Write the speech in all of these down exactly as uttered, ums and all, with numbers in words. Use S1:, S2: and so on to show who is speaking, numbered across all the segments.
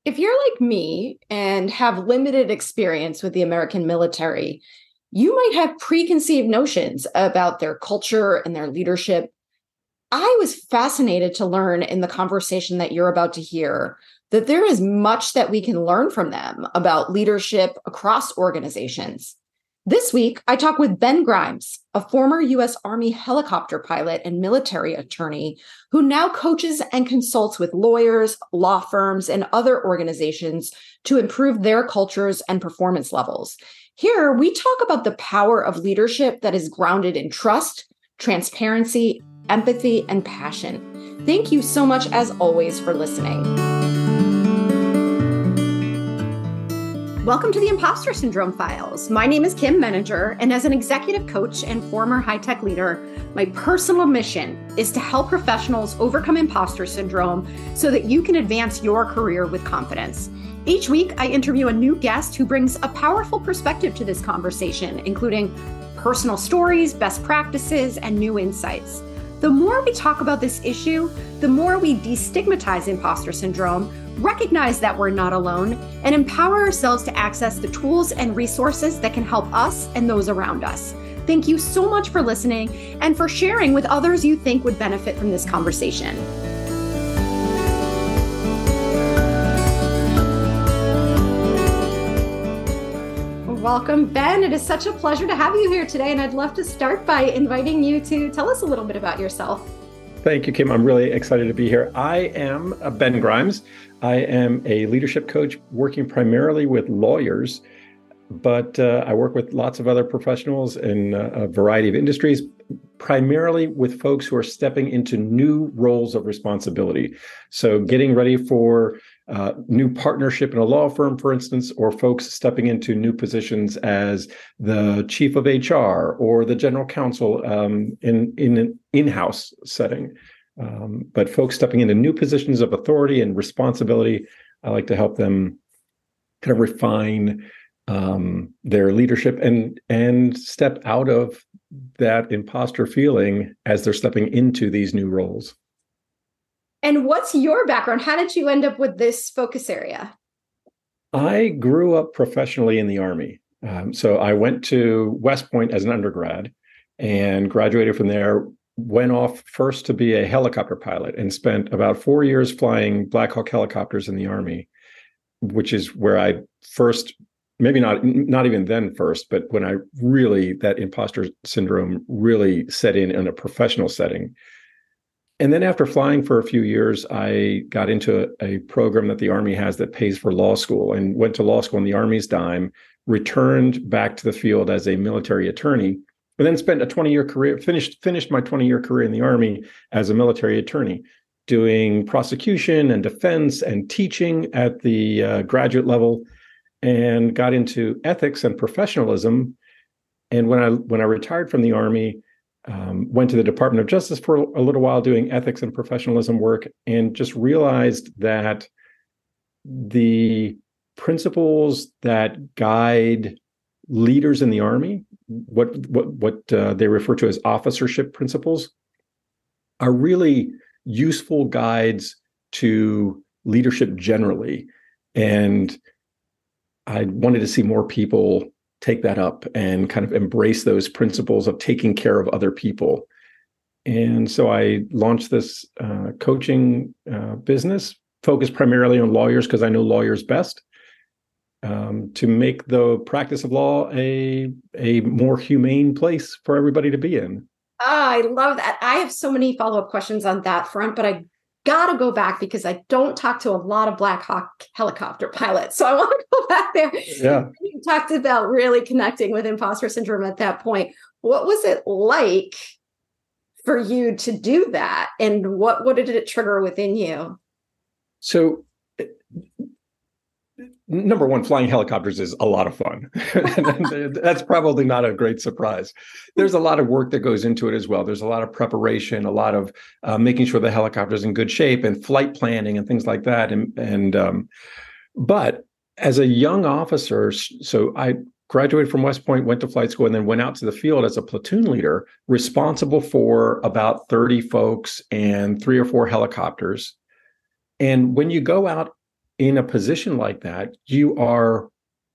S1: If you're like me and have limited experience with the American military, you might have preconceived notions about their culture and their leadership. I was fascinated to learn in the conversation that you're about to hear that there is much that we can learn from them about leadership across organizations. This week, I talk with Ben Grimes, a former U S Army helicopter pilot and military attorney who now coaches and consults with lawyers, law firms, and other organizations to improve their cultures and performance levels. Here, we talk about the power of leadership that is grounded in trust, transparency, empathy, and passion. Thank you so much, as always, for listening. Welcome to the Imposter Syndrome Files. My name is Kim Menninger, and as an executive coach and former high-tech leader, my personal mission is to help professionals overcome imposter syndrome so that you can advance your career with confidence. Each week, I interview a new guest who brings a powerful perspective to this conversation, including personal stories, best practices, and new insights. The more we talk about this issue, the more we destigmatize imposter syndrome, recognize that we're not alone, and empower ourselves to access the tools and resources that can help us and those around us. Thank you so much for listening and for sharing with others you think would benefit from this conversation. Welcome, Ben. It is such a pleasure to have you here today, and I'd love to start by inviting you to tell us a little bit about yourself.
S2: Thank you, Kim. I'm really excited to be here. I am Ben Grimes. I am a leadership coach working primarily with lawyers, but uh, I work with lots of other professionals in a variety of industries, primarily with folks who are stepping into new roles of responsibility. So getting ready for uh, new partnership in a law firm, for instance, or folks stepping into new positions as the chief of H R or the general counsel um, in, in an in-house setting. Um, but folks stepping into new positions of authority and responsibility, I like to help them kind of refine um, their leadership and and step out of that imposter feeling as they're stepping into these new roles.
S1: And what's your background? How did you end up with this focus area?
S2: I grew up professionally in the Army. Um, so I went to West Point as an undergrad and graduated from there, went off first to be a helicopter pilot and spent about four years flying Black Hawk helicopters in the Army, which is where I first, maybe not, not even then first, but when I really, that imposter syndrome really set in in a professional setting. And then after flying for a few years, I got into a, a program that the Army has that pays for law school and went to law school on the Army's dime, returned back to the field as a military attorney, and then spent a twenty-year career, finished finished my twenty-year career in the Army as a military attorney, doing prosecution and defense and teaching at the uh, graduate level, and got into ethics and professionalism. And when I when I retired from the Army, um, went to the Department of Justice for a little while doing ethics and professionalism work, and just realized that the principles that guide leaders in the Army, what what what uh, they refer to as officership principles, are really useful guides to leadership generally. And I wanted to see more people take that up and kind of embrace those principles of taking care of other people. And so I launched this uh, coaching uh, business, focused primarily on lawyers because I know lawyers best, um, to make the practice of law a, a more humane place for everybody to be in.
S1: Ah, I love that. I have so many follow-up questions on that front, but I gotta go back because I don't talk to a lot of Black Hawk helicopter pilots. So I want to go back there.
S2: Yeah.
S1: You talked about really connecting with imposter syndrome at that point. What was it like for you to do that? And what, what did it trigger within you?
S2: So number one, flying helicopters is a lot of fun. That's probably not a great surprise. There's a lot of work that goes into it as well. There's a lot of preparation, a lot of uh, making sure the helicopter's in good shape and flight planning and things like that. And, and um, but as a young officer, so I graduated from West Point, went to flight school, and then went out to the field as a platoon leader, responsible for about thirty folks and three or four helicopters. And when you go out in a position like that, you are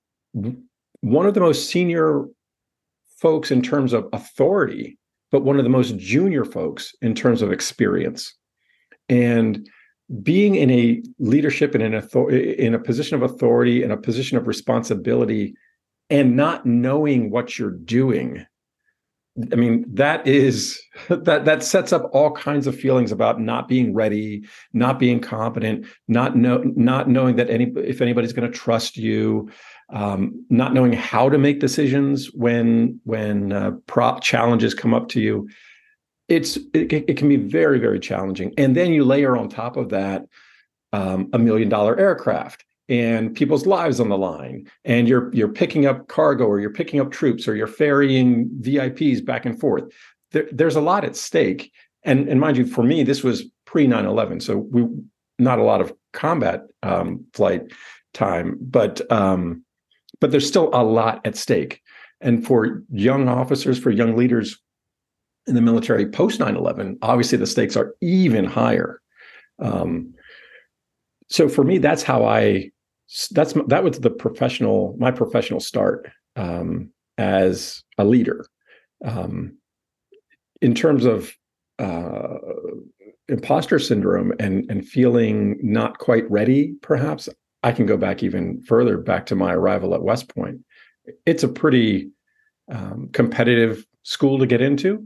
S2: one of the most senior folks in terms of authority, but one of the most junior folks in terms of experience. And being in a leadership and in, author- in a position of authority, in a position of responsibility, and not knowing what you're doing, I mean, that is that that sets up all kinds of feelings about not being ready, not being competent, not know, not knowing that any if anybody's going to trust you, um, not knowing how to make decisions when when uh, prop challenges come up to you. It's it, it can be very, very challenging. And then you layer on top of that um, a million dollar aircraft and people's lives on the line, and you're you're picking up cargo, or you're picking up troops, or you're ferrying V I Ps back and forth. There, there's a lot at stake. And, and mind you, for me, this was pre nine eleven, so we not a lot of combat um, flight time, but um, but there's still a lot at stake. And for young officers, for young leaders in the military post nine eleven, obviously the stakes are even higher. Um, so for me, that's how I. That's that was the professional, my professional start um, as a leader. Um, in terms of uh, imposter syndrome and and feeling not quite ready, perhaps I can go back even further, back to my arrival at West Point. It's a pretty um, competitive school to get into,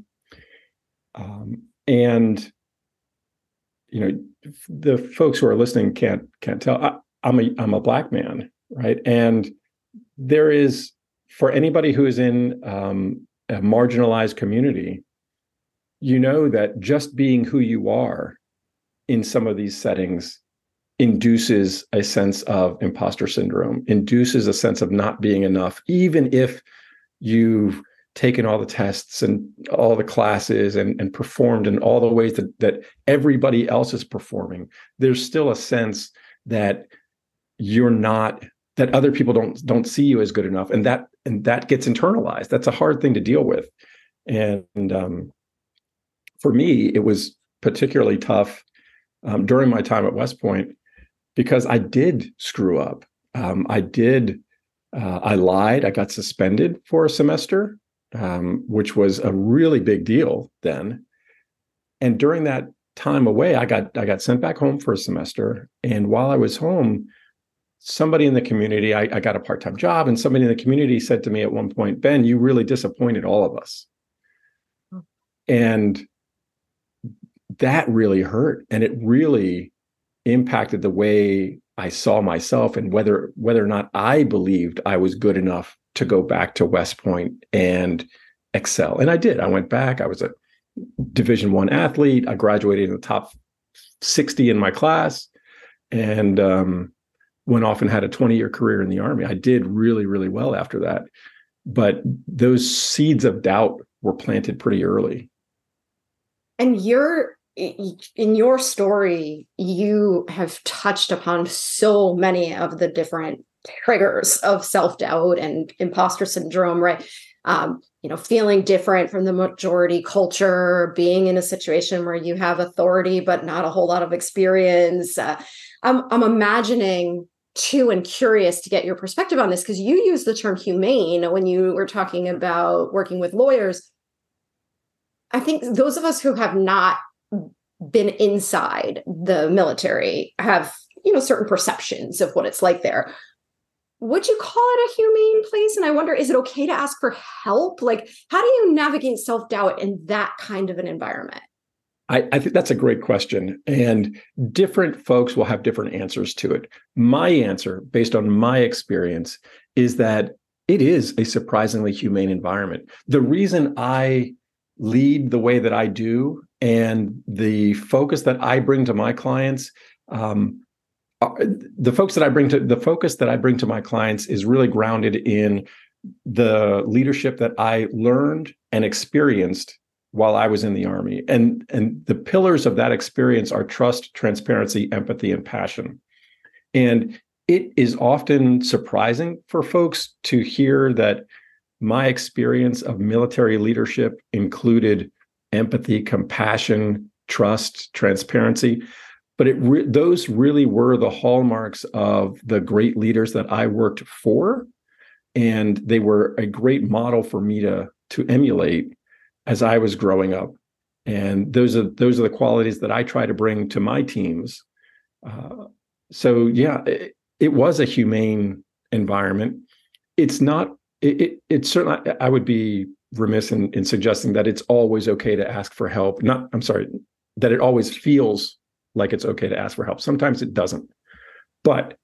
S2: um, and you know the folks who are listening can't can't tell. I, I'm a I'm a Black man, right? And there is, for anybody who is in um, a marginalized community, you know that just being who you are in some of these settings induces a sense of imposter syndrome, induces a sense of not being enough, even if you've taken all the tests and all the classes and, and performed in all the ways that, that everybody else is performing. There's still a sense that you're not, that other people don't don't see you as good enough, and that and that gets internalized. That's a hard thing to deal with, and, and um, for me, it was particularly tough um, during my time at West Point, because I did screw up. Um, I did, uh, I lied. I got suspended for a semester, um, which was a really big deal then. And during that time away, I got I got sent back home for a semester, and while I was home, somebody in the community, I, I got a part-time job, and somebody in the community said to me at one point, "Ben, you really disappointed all of us." Oh. And that really hurt. And it really impacted the way I saw myself, and whether whether or not I believed I was good enough to go back to West Point and excel. And I did. I went back. I was a Division One athlete. I graduated in the top sixty in my class, and um, went off and had a twenty-year career in the Army. I did really, really well after that. But those seeds of doubt were planted pretty early.
S1: And you're, in your story, you have touched upon so many of the different triggers of self-doubt and imposter syndrome, right? Um, you know, feeling different from the majority culture, being in a situation where you have authority, but not a whole lot of experience. Uh, I'm, I'm imagining too, and curious to get your perspective on this, because you use the term humane when you were talking about working with lawyers. I think those of us who have not been inside the military have, you know, certain perceptions of what it's like there. Would you call it a humane place? And I wonder, is it okay to ask for help? Like, how do you navigate self-doubt in that kind of an environment?
S2: I, I think that's a great question. And different folks will have different answers to it. My answer, based on my experience, is that it is a surprisingly humane environment. The reason I lead the way that I do, and the focus that I bring to my clients, um, the folks that I bring to the focus that I bring to my clients is really grounded in the leadership that I learned and experienced while I was in the Army. And, and the pillars of that experience are trust, transparency, empathy, and passion. And it is often surprising for folks to hear that my experience of military leadership included empathy, compassion, trust, transparency. but it re- those really were the hallmarks of the great leaders that I worked for, and they were a great model for me to to emulate as I was growing up. And those are those are the qualities that I try to bring to my teams. Uh, so yeah, it, it was a humane environment. It's not. It, it it's certainly. I would be remiss in, in suggesting that it's always okay to ask for help. Not. I'm sorry. That it always feels like it's okay to ask for help. Sometimes it doesn't. But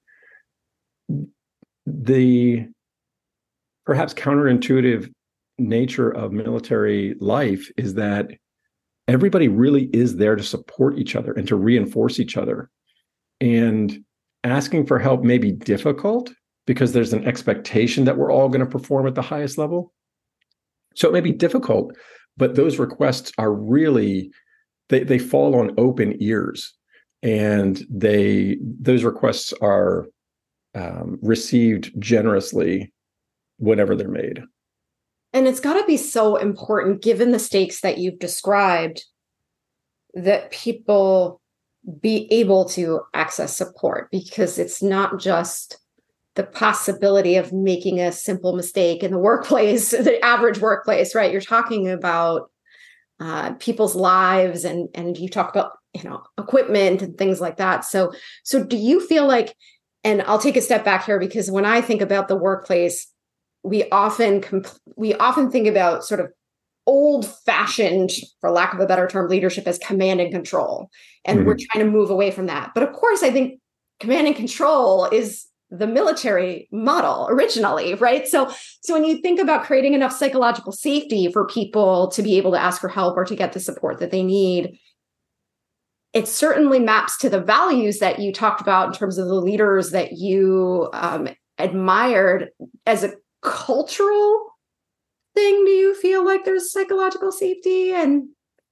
S2: the perhaps counterintuitive nature of military life is that everybody really is there to support each other and to reinforce each other. And asking for help may be difficult because there's an expectation that we're all going to perform at the highest level. So it may be difficult, but those requests are really, they, they fall on open ears, and they those requests are um, received generously whenever they're made.
S1: And it's got to be so important, given the stakes that you've described, that people be able to access support, because it's not just the possibility of making a simple mistake in the workplace, the average workplace, right? You're talking about uh, people's lives, and and you talk about, you know, equipment and things like that. So, so do you feel like, and I'll take a step back here, because when I think about the workplace, we often compl- we often think about sort of old-fashioned, for lack of a better term, leadership as command and control. And mm-hmm. we're trying to move away from that. But of course, I think command and control is the military model originally, right? So, so when you think about creating enough psychological safety for people to be able to ask for help or to get the support that they need, it certainly maps to the values that you talked about in terms of the leaders that you um, admired. As a cultural thing, do you feel like there's psychological safety and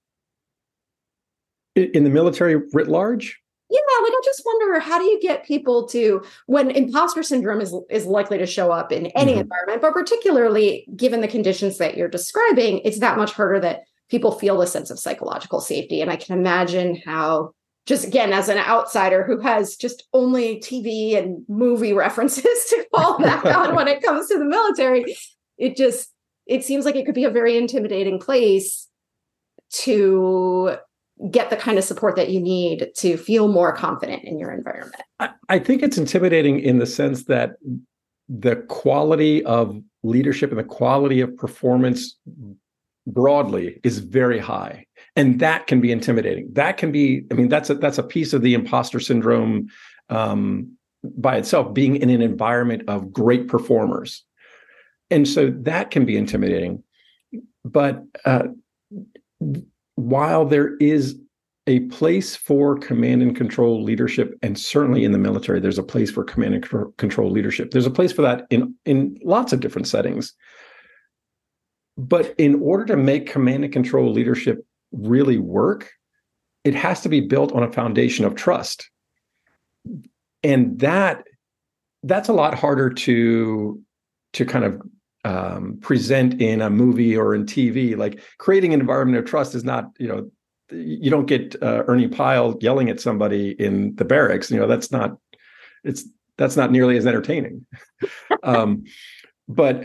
S2: in the military writ large?
S1: Yeah, like I just wonder, how do you get people to, when imposter syndrome is is likely to show up in any mm-hmm. environment, but particularly given the conditions that you're describing, it's that much harder that people feel a sense of psychological safety. And I can imagine how, just again, as an outsider who has just only T V and movie references to fall back on when it comes to the military, it just, it seems like it could be a very intimidating place to get the kind of support that you need to feel more confident in your environment.
S2: I, I think it's intimidating in the sense that the quality of leadership and the quality of performance broadly is very high. And that can be intimidating. That can be, I mean, that's a, that's a piece of the imposter syndrome um, by itself, being in an environment of great performers. And so that can be intimidating. But uh, while there is a place for command and control leadership, and certainly in the military, there's a place for command and control leadership. There's a place for that in, in lots of different settings. But in order to make command and control leadership really work, it has to be built on a foundation of trust. And that that's a lot harder to, to kind of um, present in a movie or in T V. Like, creating an environment of trust is not, you know, you don't get uh, Ernie Pyle yelling at somebody in the barracks. You know, that's not, it's, that's not nearly as entertaining. um, but,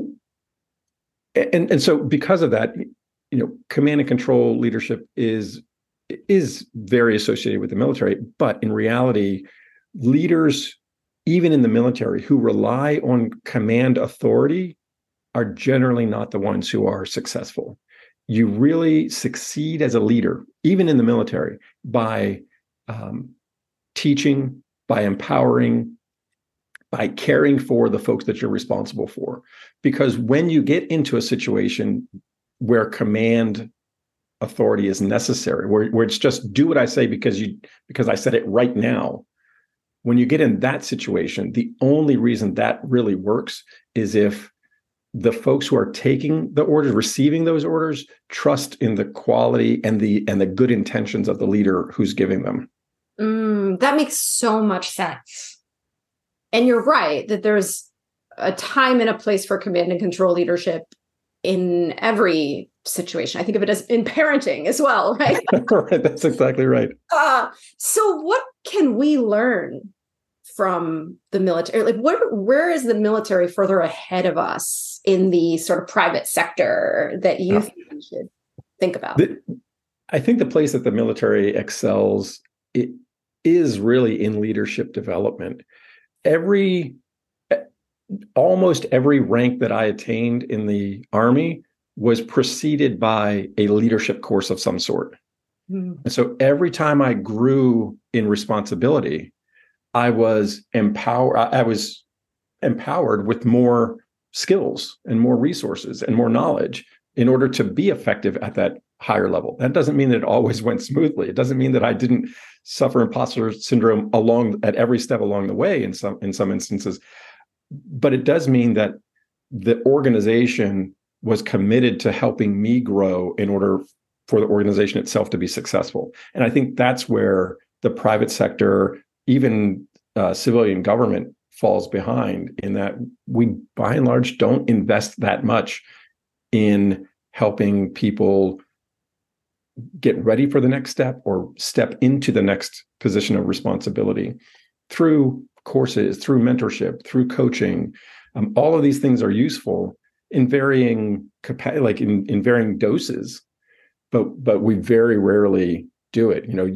S2: and, and so because of that, you know, command and control leadership is, is very associated with the military, but in reality, leaders, even in the military, who rely on command authority are generally not the ones who are successful. You really succeed as a leader, even in the military, by um, teaching, by empowering, by caring for the folks that you're responsible for. Because when you get into a situation where command authority is necessary, where, where it's just do what I say because you because I said it right now, when you get in that situation, the only reason that really works is if the folks who are taking the orders, receiving those orders, trust in the quality and the and the good intentions of the leader who's giving them.
S1: Mm, that makes so much sense. And you're right that there's a time and a place for command and control leadership in every situation. I think of it as in parenting as well, right?
S2: Right, that's exactly right.
S1: Uh, so what can we learn from the military? Like, what, where is the military further ahead of us in the sort of private sector that you
S2: Uh,
S1: think we should think about?
S2: the, I think the place that the military excels it is really in leadership development. Every, almost every rank that I attained in the Army was preceded by a leadership course of some sort. Mm. And so every time I grew in responsibility, I was empowered. I was empowered with more skills and more resources and more knowledge in order to be effective at that higher level. That doesn't mean that it always went smoothly. It doesn't mean that I didn't suffer imposter syndrome along at every step along the way in some in some instances. But it does mean that the organization was committed to helping me grow in order for the organization itself to be successful. And I think that's where the private sector, even uh, civilian government, falls behind, in that we, by and large, don't invest that much in helping people get ready for the next step or step into the next position of responsibility through courses, through mentorship, through coaching. Um, all of these things are useful in varying capa- like in, in varying doses, but but we very rarely do it. You know,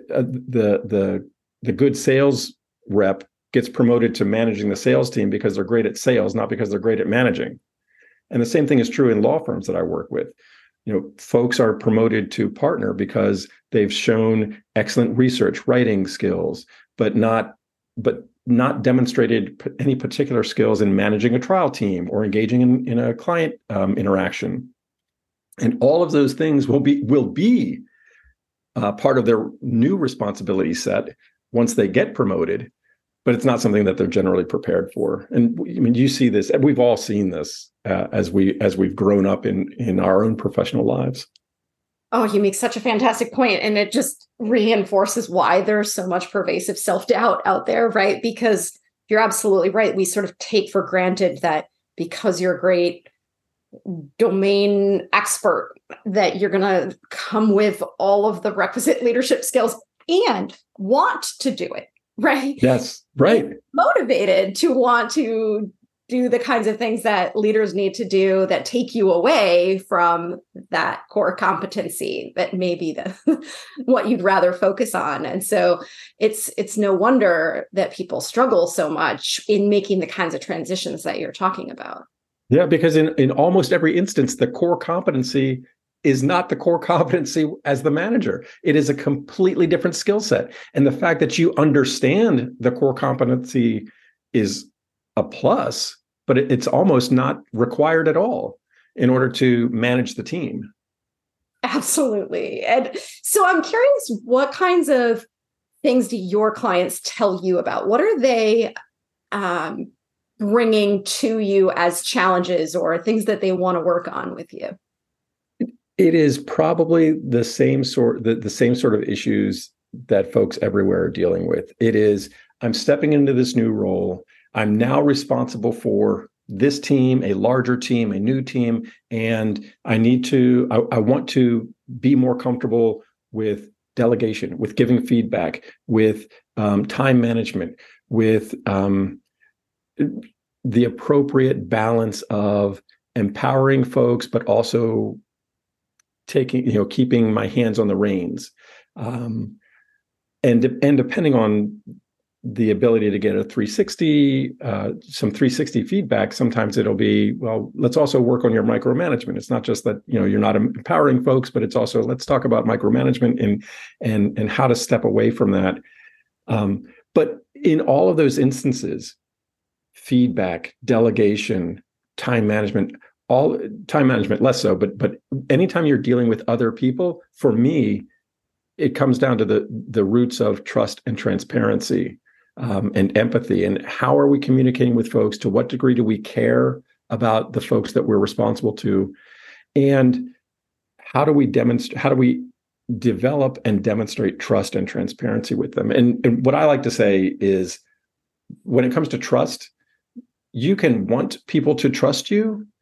S2: the the the good sales rep gets promoted to managing the sales team because they're great at sales, not because they're great at managing. And the same thing is true in law firms that I work with. You know, folks are promoted to partner because they've shown excellent research writing skills, but not but not demonstrated any particular skills in managing a trial team or engaging in, in a client um, interaction. And all of those things will be will be uh, part of their new responsibility set once they get promoted, but it's not something that they're generally prepared for. And I mean, you see this, we've all seen this uh, as we as we've grown up in in our own professional lives.
S1: Oh, you make such a fantastic point. And it just reinforces why there's so much pervasive self-doubt out there, right? Because you're absolutely right. We sort of take for granted that because you're a great domain expert, that you're going to come with all of the requisite leadership skills and want to do it, right?
S2: Yes, right.
S1: Be motivated to want to do the kinds of things that leaders need to do that take you away from that core competency that may be the what you'd rather focus on. And so it's it's no wonder that people struggle so much in making the kinds of transitions that you're talking about.
S2: Yeah, because in, in almost every instance, the core competency is not the core competency as the manager. It is a completely different skill set. And the fact that you understand the core competency is a plus, but it, it's almost not required at all in order to manage the team.
S1: Absolutely. And so I'm curious, what kinds of things do your clients tell you about? What are they um, bringing to you as challenges or things that they want to work on with you?
S2: It is probably the same sort the, the same sort of issues that folks everywhere are dealing with. It is, I'm stepping into this new role. I'm now responsible for this team, a larger team, a new team, and I need to, I, I want to be more comfortable with delegation, with giving feedback, with um, time management, with um, the appropriate balance of empowering folks, but also taking, you know, keeping my hands on the reins. Um, and, and depending on the ability to get a three sixty, uh, some three sixty feedback, sometimes it'll be, well, let's also work on your micromanagement. It's not just that, you know, you're not empowering folks, but it's also, let's talk about micromanagement and, and, and how to step away from that. Um, but in all of those instances, feedback, delegation, time management, all time management, less so, but but anytime you're dealing with other people, for me, it comes down to the the roots of trust and transparency um, and empathy. And how are we communicating with folks? To what degree do we care about the folks that we're responsible to? And how do we demonstrate, how do we develop and demonstrate trust and transparency with them? And, and what I like to say is, when it comes to trust, you can want people to trust you,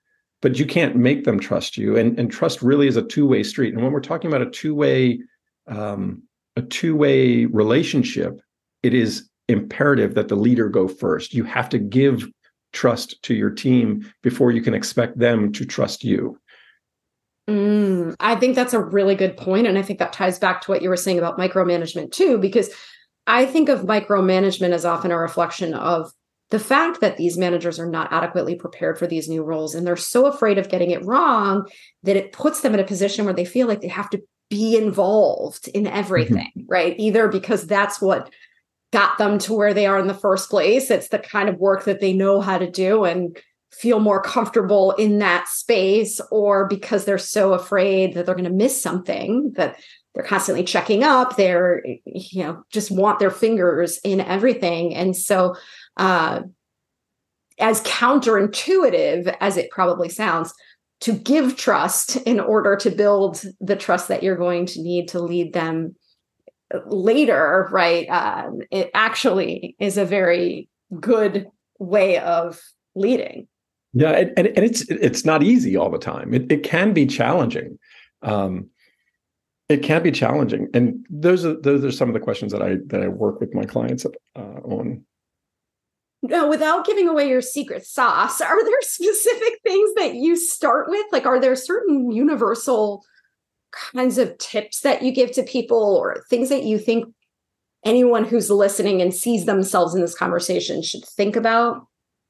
S2: but you can't make them trust you. And, and trust really is a two-way street. And when we're talking about a two-way, um, a two-way relationship, it is imperative that the leader go first. You have to give trust to your team before you can expect them to trust you.
S1: Mm, I think that's a really good point. And I think that ties back to what you were saying about micromanagement too, because I think of micromanagement as often a reflection of the fact that these managers are not adequately prepared for these new roles. And they're so afraid of getting it wrong that it puts them in a position where they feel like they have to be involved in everything, mm-hmm. right? Either because that's what got them to where they are in the first place. It's the kind of work that they know how to do and feel more comfortable in that space, or because they're so afraid that they're going to miss something, that they're constantly checking up. They're, you know, just want their fingers in everything. And so uh, as counterintuitive as it probably sounds, to give trust in order to build the trust that you're going to need to lead them later, right? Uh, it actually is a very good way of leading.
S2: Yeah, and, and it's it's not easy all the time. It it can be challenging. Um, it can be challenging, and those are those are some of the questions that I that I work with my clients uh, on.
S1: Now, without giving away your secret sauce, are there specific things that you start with? Like, are there certain universal kinds of tips that you give to people, or things that you think anyone who's listening and sees themselves in this conversation should think about?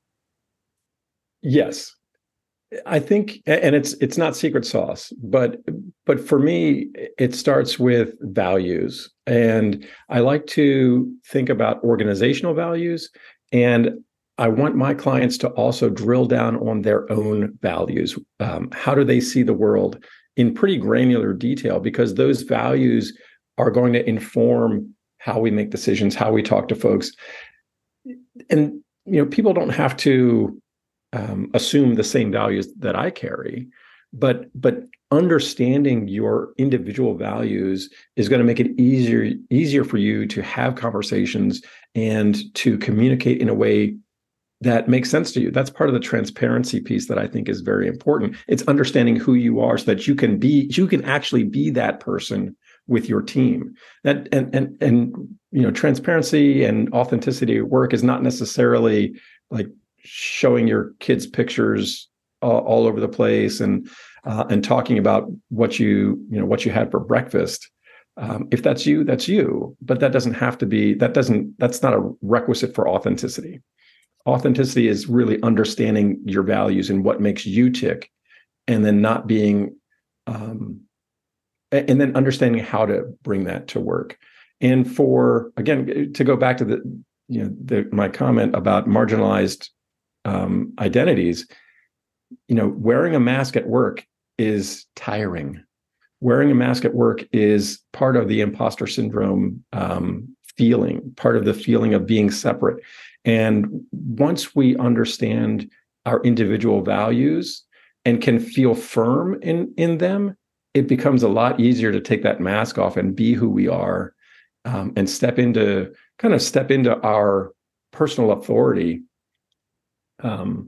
S2: Yes, I think, and it's it's not secret sauce, but but for me, it starts with values. And I like to think about organizational values, and I want my clients to also drill down on their own values. Um, how do they see the world in pretty granular detail? Because those values are going to inform how we make decisions, how we talk to folks. And you know, people don't have to Um, assume the same values that I carry, but but understanding your individual values is going to make it easier easier for you to have conversations and to communicate in a way that makes sense to you. That's part of the transparency piece that I think is very important. It's understanding who you are so that you can be you can actually be that person with your team. That and and and you know, transparency and authenticity at work is not necessarily like showing your kids pictures all, all over the place and uh, and talking about what you you know what you had for breakfast. Um, if that's you, that's you. But that doesn't have to be. That doesn't. That's not a requisite for authenticity. Authenticity is really understanding your values and what makes you tick, and then not being, um, and then understanding how to bring that to work. And for again, to go back to the you know the, my comment about marginalized Um, identities, you know, wearing a mask at work is tiring. Wearing a mask at work is part of the imposter syndrome um, feeling, part of the feeling of being separate. And once we understand our individual values and can feel firm in, in them, it becomes a lot easier to take that mask off and be who we are, um, and step into kind of step into our personal authority. Um,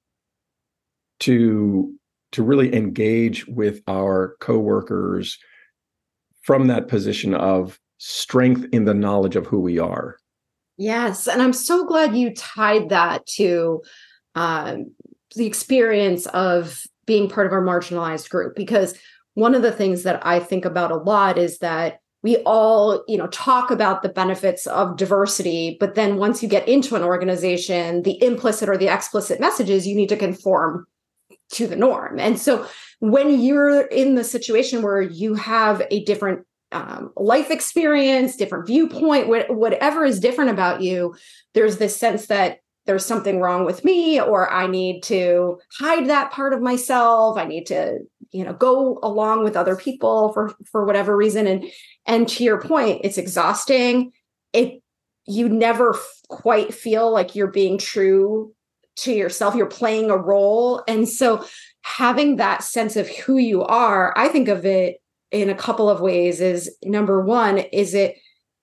S2: to to really engage with our coworkers from that position of strength in the knowledge of who we are.
S1: Yes, and I'm so glad you tied that to um, the experience of being part of our marginalized group, because one of the things that I think about a lot is that we all, you know, talk about the benefits of diversity, but then once you get into an organization, the implicit or the explicit message is you need to conform to the norm. And so when you're in the situation where you have a different um, life experience, different viewpoint, wh- whatever is different about you, there's this sense that there's something wrong with me, or I need to hide that part of myself. I need to, you know, go along with other people for, for whatever reason. And, and to your point, it's exhausting. It, you never f- quite feel like you're being true to yourself. You're playing a role. And so having that sense of who you are, I think of it in a couple of ways. Is number one, is it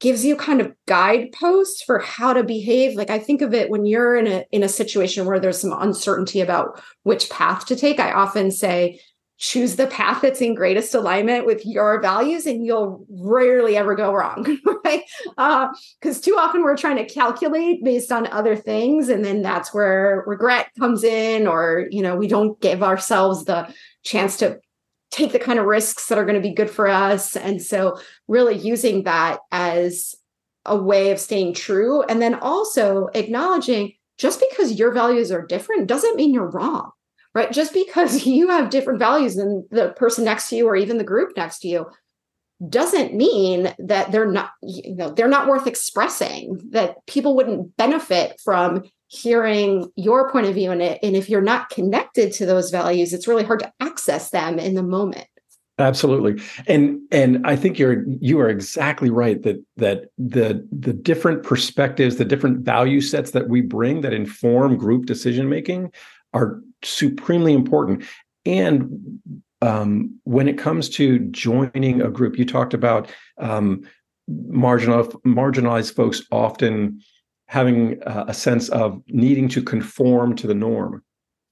S1: gives you kind of guideposts for how to behave. Like I think of it when you're in a in a situation where there's some uncertainty about which path to take. I often say, choose the path that's in greatest alignment with your values, and you'll rarely ever go wrong, right? Because uh, too often we're trying to calculate based on other things, and then that's where regret comes in, or you know, we don't give ourselves the chance to take the kind of risks that are going to be good for us. And so really using that as a way of staying true. And then also acknowledging just because your values are different doesn't mean you're wrong, right? Just because you have different values than the person next to you or even the group next to you doesn't mean that they're not, you know, they're not worth expressing, that people wouldn't benefit from hearing your point of view in it. And if you're not connected to those values, it's really hard to access them in the moment.
S2: Absolutely. And and I think you're you are exactly right that that the the different perspectives, the different value sets that we bring that inform group decision making are supremely important. And um, when it comes to joining a group, you talked about um, marginal marginalized folks often having uh, a sense of needing to conform to the norm.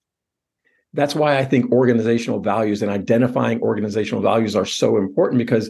S2: That's why I think organizational values and identifying organizational values are so important, because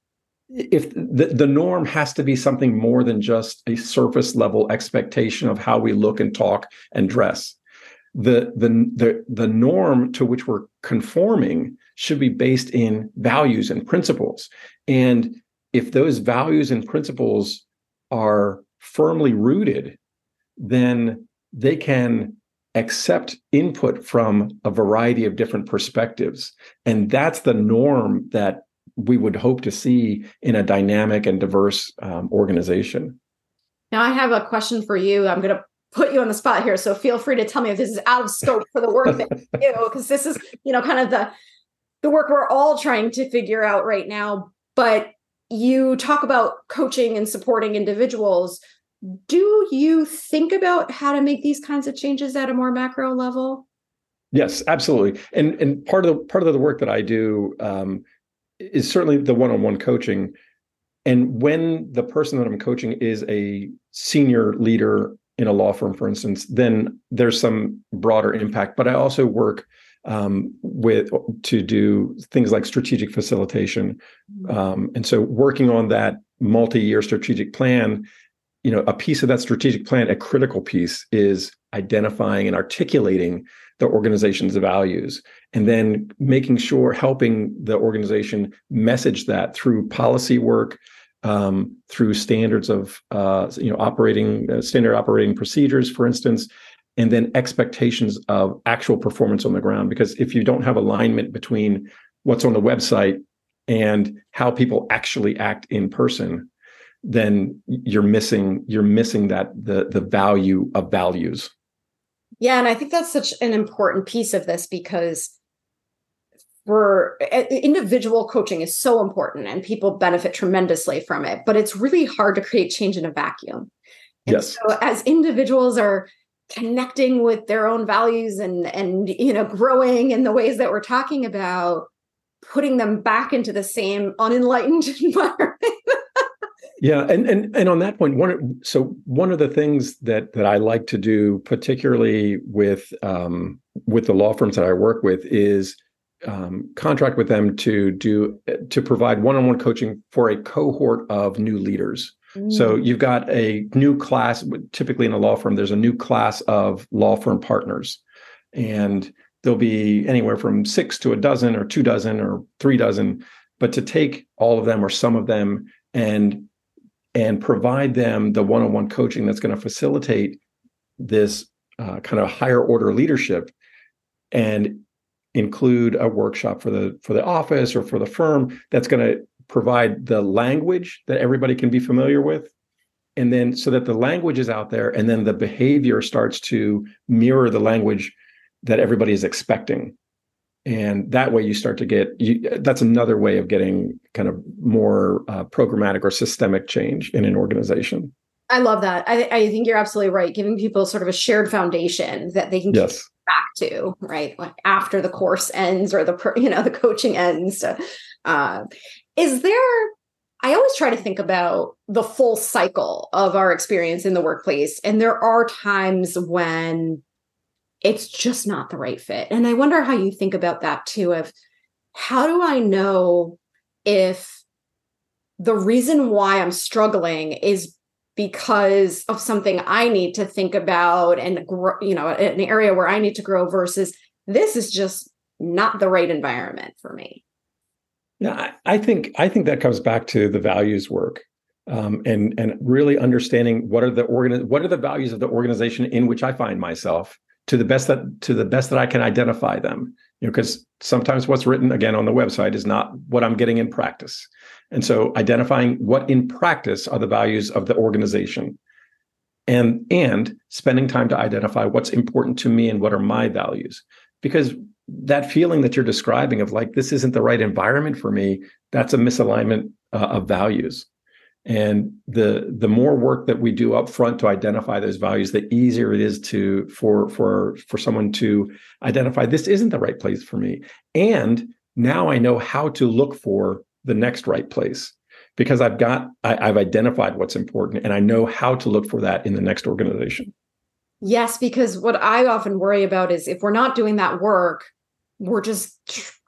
S2: if the, the norm has to be something more than just a surface level expectation of how we look and talk and dress. The, the, the, the norm to which we're conforming should be based in values and principles. And if those values and principles are firmly rooted, then they can accept input from a variety of different perspectives. And that's the norm that we would hope to see in a dynamic and diverse um, organization.
S1: Now, I have a question for you. I'm going to put you on the spot here, so feel free to tell me if this is out of scope for the work that you do, because this is, you know, kind of the the work we're all trying to figure out right now. But you talk about coaching and supporting individuals. Do you think about how to make these kinds of changes at a more macro level?
S2: Yes, absolutely. And and part of the part of the work that I do um, is certainly the one-on-one coaching. And when the person that I'm coaching is a senior leader in a law firm, for instance, then there's some broader impact. But I also work um, with to do things like strategic facilitation. Um, and so working on that multi-year strategic plan, you know, a piece of that strategic plan, a critical piece, is identifying and articulating the organization's values, and then making sure, helping the organization message that through policy work, um, through standards of, uh, you know, operating uh, standard operating procedures, for instance, and then expectations of actual performance on the ground. Because if you don't have alignment between what's on the website and how people actually act in person, then you're missing you're missing that the the value of values.
S1: Yeah, and I think that's such an important piece of this, because for individual coaching is so important and people benefit tremendously from it, but it's really hard to create change in a vacuum. And
S2: yes.
S1: So as individuals are connecting with their own values and and you know growing in the ways that we're talking about, putting them back into the same unenlightened environment.
S2: Yeah, and and and on that point, one so one of the things that that I like to do, particularly with um, with the law firms that I work with, is um, contract with them to do to provide one-on-one coaching for a cohort of new leaders. Mm. So you've got a new class. Typically in a law firm, there's a new class of law firm partners, and there'll be anywhere from six to a dozen, or two dozen, or three dozen. But to take all of them or some of them and and provide them the one-on-one coaching that's going to facilitate this uh, kind of higher order leadership, and include a workshop for the for the office or for the firm that's going to provide the language that everybody can be familiar with, and then so that the language is out there, and then the behavior starts to mirror the language that everybody is expecting. And that way you start to get, you, that's another way of getting kind of more uh, programmatic or systemic change in an organization.
S1: I love that. I, I think you're absolutely right. Giving people sort of a shared foundation that they can
S2: yes.
S1: get back to, right? Like after the course ends or the, you know, the coaching ends. Uh, is there I always try to think about the full cycle of our experience in the workplace. And there are times when it's just not the right fit. And I wonder how you think about that too, of how do I know if the reason why I'm struggling is because of something I need to think about and, grow, you know, an area where I need to grow versus this is just not the right environment for me.
S2: Yeah, I think I think that comes back to the values work, um, and and really understanding what are the organ what are the values of the organization in which I find myself to the best that to the best that I can identify them. You know, because sometimes what's written again on the website is not what I'm getting in practice, and so identifying what in practice are the values of the organization, and and spending time to identify what's important to me and what are my values, because that feeling that you're describing of like, this isn't the right environment for me, that's a misalignment uh, of values. And the the more work that we do up front to identify those values, the easier it is to for for for someone to identify this isn't the right place for me. And now I know how to look for the next right place because I've got I, I've identified what's important and I know how to look for that in the next organization.
S1: Yes, because what I often worry about is if we're not doing that work, we're just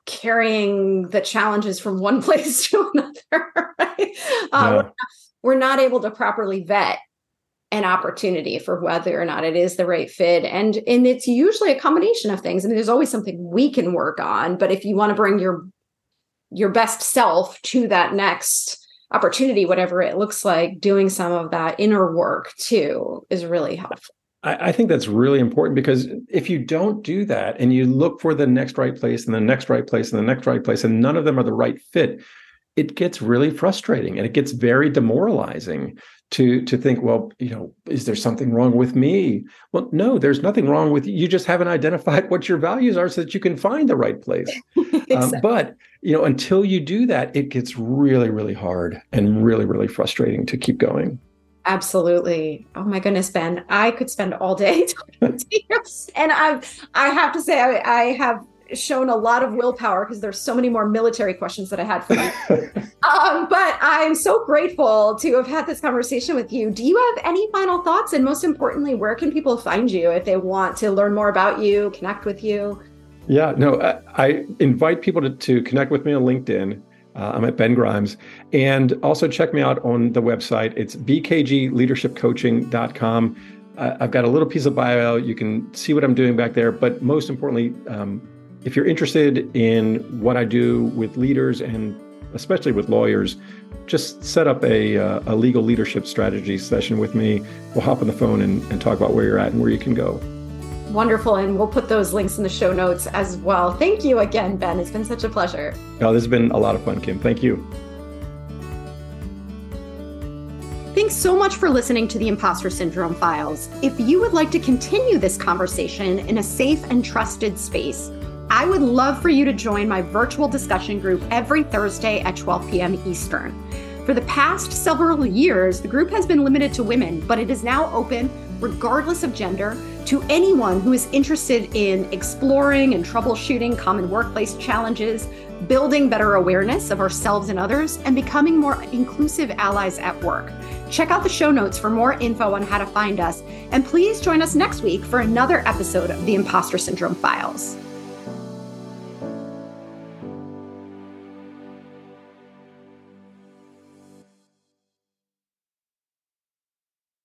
S1: carrying the challenges from one place to another, right? Uh,
S2: Yeah.
S1: we're, not, we're not able to properly vet an opportunity for whether or not it is the right fit. And, and it's usually a combination of things. I mean, there's always something we can work on, but if you want to bring your, your best self to that next opportunity, whatever it looks like, doing some of that inner work too is really helpful.
S2: I think that's really important because if you don't do that and you look for the next right place and the next right place and the next right place, and none of them are the right fit, it gets really frustrating and it gets very demoralizing to, to think, well, you know, is there something wrong with me? Well, no, there's nothing wrong with you. You just haven't identified what your values are so that you can find the right place.
S1: Exactly.
S2: um, but, you know, until you do that, it gets really, really hard and really, really frustrating to keep going.
S1: Absolutely. Oh my goodness, Ben, I could spend all day talking to you. And I've, I have to say, I, I have shown a lot of willpower because there's so many more military questions that I had for you. um, but I'm so grateful to have had this conversation with you. Do you have any final thoughts? And most importantly, where can people find you if they want to learn more about you, connect with you?
S2: Yeah, no, I, I invite people to, to connect with me on LinkedIn. Uh, I'm at Ben Grimes. And also check me out on the website. It's b k g leadership coaching dot com. Uh, I've got a little piece of bio. You can see what I'm doing back there. But most importantly, um, if you're interested in what I do with leaders and especially with lawyers, just set up a, uh, a legal leadership strategy session with me. We'll hop on the phone and, and talk about where you're at and where you can go.
S1: Wonderful. And we'll put those links in the show notes as well. Thank you again, Ben. It's been such a pleasure.
S2: Oh, this has been a lot of fun, Kim. Thank you.
S1: Thanks so much for listening to the Imposter Syndrome Files. If you would like to continue this conversation in a safe and trusted space, I would love for you to join my virtual discussion group every Thursday at twelve p.m. Eastern. For the past several years, the group has been limited to women, but it is now open, regardless of gender, to anyone who is interested in exploring and troubleshooting common workplace challenges, building better awareness of ourselves and others, and becoming more inclusive allies at work. Check out the show notes for more info on how to find us, and please join us next week for another episode of the Imposter Syndrome Files.